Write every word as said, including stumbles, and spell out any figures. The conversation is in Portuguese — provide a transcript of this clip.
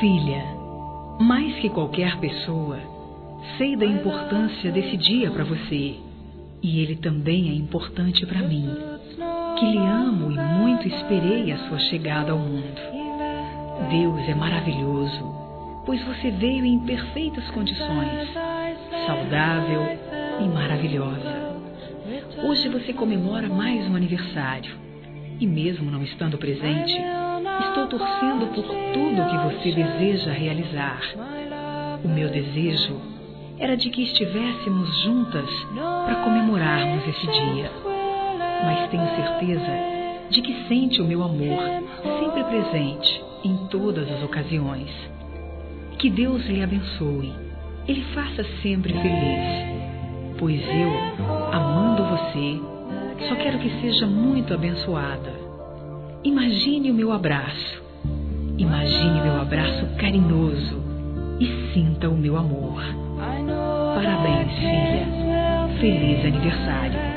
Filha, mais que qualquer pessoa, sei da importância desse dia para você. E ele também é importante para mim, que lhe amo e muito esperei a sua chegada ao mundo. Deus é maravilhoso, pois você veio em perfeitas condições, saudável e maravilhosa. Hoje você comemora mais um aniversário, e mesmo não estando presente, estou torcendo por tudo que você deseja realizar. O meu desejo era de que estivéssemos juntas para comemorarmos esse dia. Mas tenho certeza de que sente o meu amor sempre presente em todas as ocasiões. Que Deus lhe abençoe, Ele faça sempre feliz, pois eu, amando você, só quero que seja muito abençoada. Imagine o meu abraço, imagine meu abraço carinhoso e sinta o meu amor. Parabéns, filha. Feliz aniversário.